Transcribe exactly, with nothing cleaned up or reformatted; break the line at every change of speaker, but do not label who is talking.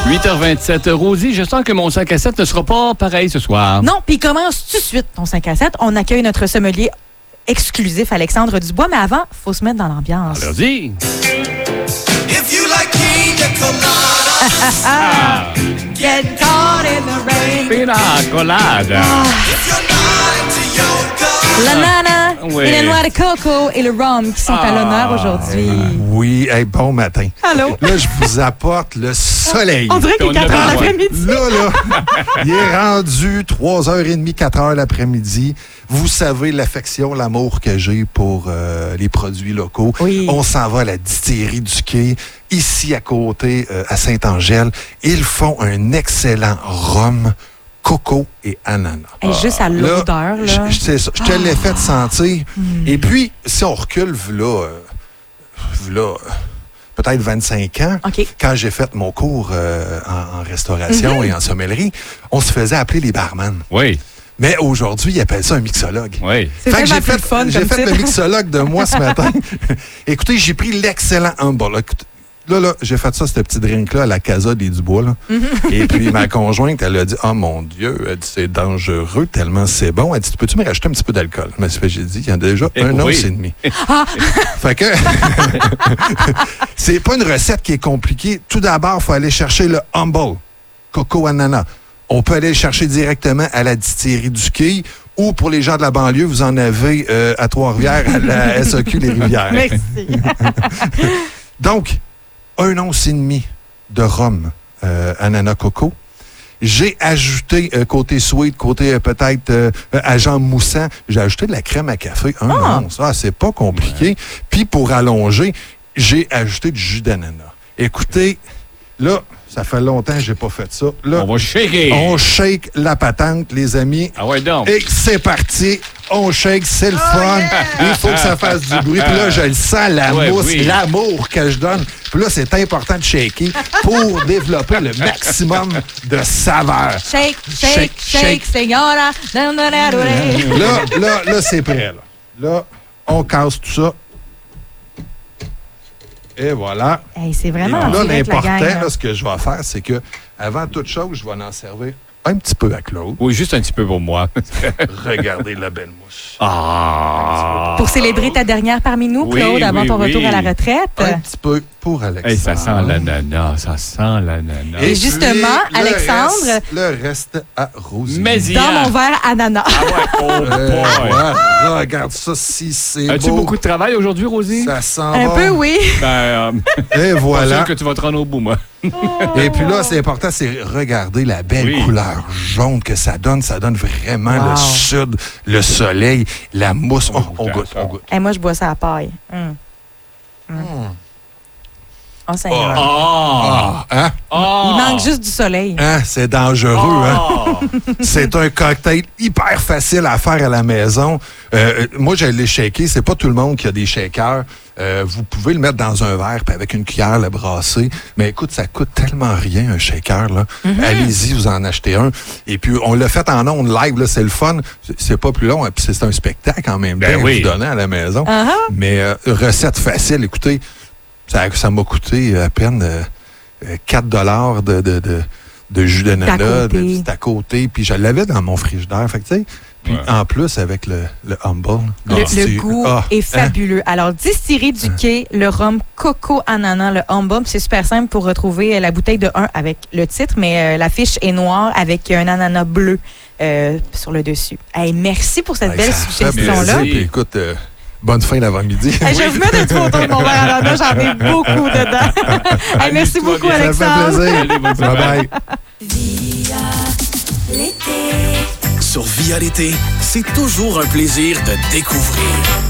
huit heures vingt-sept. Rosie, je sens que mon cinq à sept ne sera pas pareil ce soir.
Non, puis il commence tout de suite, ton cinq à sept. On accueille notre sommelier exclusif, Alexandre Dubois, mais avant, il faut se mettre dans l'ambiance.
Allons-y.
If you like pina colada,
Get caught in the rain.
Pina colada.
if you're not into yoga,
La nana
Oui.
et la noix de coco et le rhum qui sont à l'honneur aujourd'hui.
Oui, hey, bon matin.
Allô?
Là, je vous apporte le soleil.
On dirait qu'il est
On
quatre
a
heures
besoin.
l'après-midi.
Là, là, il est rendu trois heures trente, quatre heures l'après-midi. Vous savez l'affection, l'amour que j'ai pour euh, les produits locaux.
Oui.
On s'en va à la distillerie du Quai, ici à côté, euh, à Saint-Angèle. Ils font un excellent rhum, coco et ananas.
Hey, juste à
Là,
l'odeur, là.
je- c'est ça. Je te l'ai fait sentir. Et puis, si on recule, là, euh, là euh, peut-être vingt-cinq ans,
OK.
quand j'ai fait mon cours euh, en, en restauration et en sommellerie, on se faisait appeler les barman.
Oui,
Mais aujourd'hui, ils appellent ça un mixologue.
oui.
C'est
Fait que
tellement
j'ai
plus
fait,
le fun
j'ai
comme
fait le
titre.
mixologue de moi ce matin. Écoutez, j'ai pris l'excellent humble. Là, écoute, là, là, j'ai fait ça, ce petit drink-là, à la Casa des Dubois. Là. Et puis, ma conjointe, elle a dit, « Oh mon Dieu, elle dit, c'est dangereux, tellement c'est bon. » Elle dit, « Peux-tu me rajouter un petit peu d'alcool? » Mais c'est fait, j'ai dit, il y a déjà
Eh
un
oui.
once et demi. Fait que, c'est pas une recette qui est compliquée. Tout d'abord, il faut aller chercher le humble, coco ananas. On peut aller le chercher directement à la distillerie du Quai ou pour les gens de la banlieue, vous en avez euh, à Trois-Rivières, à la S A Q Les Rivières.
Merci.
Donc, un once et demi de rhum euh, ananas coco. J'ai ajouté euh, côté sweet, côté euh, peut-être euh, agent moussant, j'ai ajouté de la crème à café. Un
Ah!
once, ah, c'est pas compliqué. Puis pour allonger, j'ai ajouté du jus d'ananas. Écoutez, là, ça fait longtemps que j'ai pas fait ça. Là,
On va shaker.
on shake la patente, les amis.
Ah ouais, donc.
Et c'est parti. On shake, c'est le fun. Il faut que ça fasse du bruit. Puis là, je le sens, la
Ouais,
mousse,
oui.
l'amour que je donne. Puis là, c'est important de shaker pour développer le maximum de saveur.
Shake, shake,
Shake,
shake,
shake.
señora. Da, da, da, da, da.
Là, là, là, c'est prêt. Là. là, on casse tout ça. Et voilà.
Hey, c'est
Et
vraiment
là,
direct, la
l'important,
gang, là.
là, ce que je vais faire, c'est que avant toute chose, je vais en servir un petit peu à Claude.
Oui, juste un petit peu pour moi.
Regardez la belle mousse.
Ah!
Pour célébrer ta dernière parmi nous,
Oui,
Claude, avant
oui,
ton retour
oui.
à la retraite.
Un petit peu pour Alexandre.
Hey, ça sent l'ananas, ça sent l'ananas.
Et justement,
puis, le
Alexandre-
reste- Le reste à Rosie.
Mais il y
Dans
a-
mon verre ananas.
Ah ouais, oh
Euh,
boy.
ouais, regarde ça, si c'est
As-tu
beau.
beaucoup de travail aujourd'hui, Rosie?
Ça sent
Un
bon.
peu, oui.
Ben, euh,
Et
pas
voilà.
sûr que tu vas te rendre au bout, moi.
Et puis là, c'est important, c'est regarder la belle
Oui.
couleur jaune que ça donne. Ça donne vraiment
Wow.
le sud, le soleil, la mousse. Oh, on
goûte à
goûte,
ça.
on goûte.
Et moi, je bois ça à paille. Hum. Hum. Oh, Seigneur.
Ah!
Ah, hein?
Ah!
Il manque juste du soleil.
Hein? C'est dangereux, hein?
Ah!
C'est un cocktail hyper facile à faire à la maison. Euh, moi, je l'ai shaké. C'est pas tout le monde qui a des shakers. Euh, vous pouvez le mettre dans un verre puis avec une cuillère le brasser. Mais écoute, ça coûte tellement rien, un shaker. Là. Allez-y, vous en achetez un. Et puis, on l'a fait en ondes live. Là, c'est le fun. C'est- C'est pas plus long. Et puis, c'est un spectacle en même temps
Ben
que
oui.
vous donnez à la maison.
Ah ah.
Mais euh, recette facile. Écoutez, ça ça m'a coûté à peine euh, euh, quatre dollars de, de, de, de jus d'ananas, de
côté.
petit à côté. Puis je l'avais dans mon frigidaire. Fait que, tu sais, puis
Ouais.
en plus, avec le, le humble.
Le,
là, c'est-
le goût
ah,
est
hein?
fabuleux. Alors, distillerie du Quai, le rhum coco ananas, le humble, c'est super simple pour retrouver euh, la bouteille de un avec le titre, mais euh, l'affiche est noire avec un ananas bleu euh, sur le dessus. Hey, merci pour cette
Hey,
belle
ça fait
suggestion-là.
plaisir.
Merci.
Puis écoute, euh, bonne fin d'avant-midi.
Hey, je vais vous mettre une photo de mon verre ananas, j'en ai beaucoup dedans. Hey, merci
Amuse-toi
beaucoup,
bien.
Ça fait
Alexandre.
plaisir.
Allez, bonne
Bye
soirée.
bye.
sur Via l'été, c'est toujours un plaisir de découvrir.